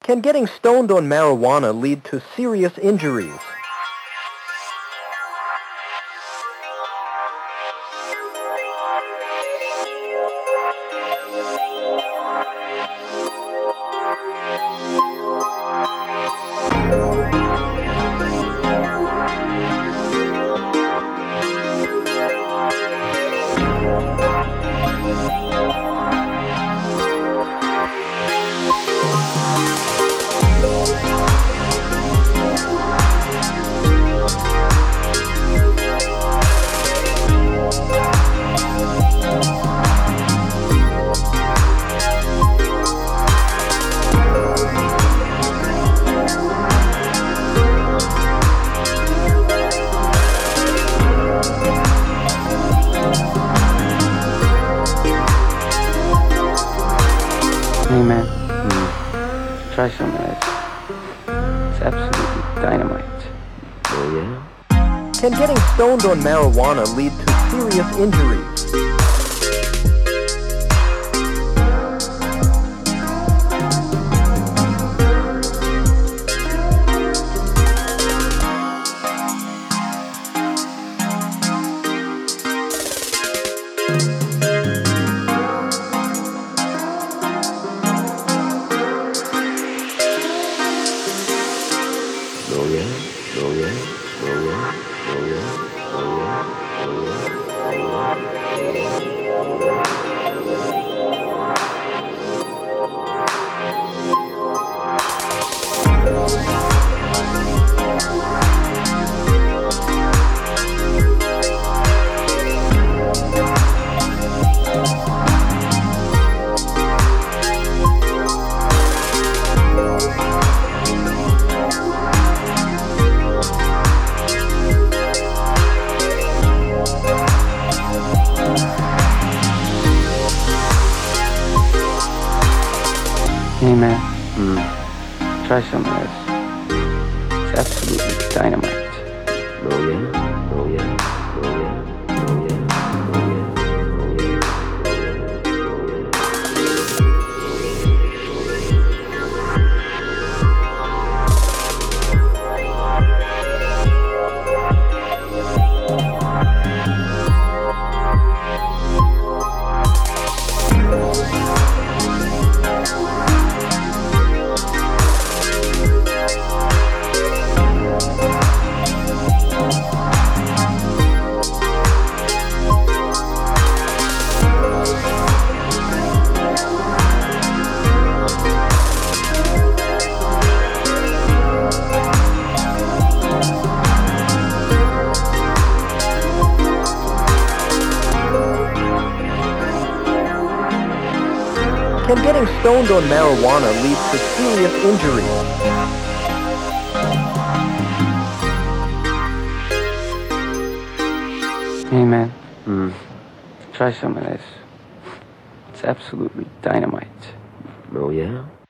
Can getting stoned on marijuana lead to serious injuries? Hey man, try some of this. It's absolutely dynamite. Oh yeah? Can getting stoned on marijuana lead to serious injuries? Oh yeah? Oh yeah? Oh yeah? Oh yeah? Oh yeah? Oh yeah? Oh yeah? Hey man, try some of this. It's absolutely dynamite. Oh yeah? Oh yeah? Oh yeah? Oh yeah? Can getting stoned on marijuana lead to serious injuries? Hey man, try some of this. It's absolutely dynamite. Oh yeah?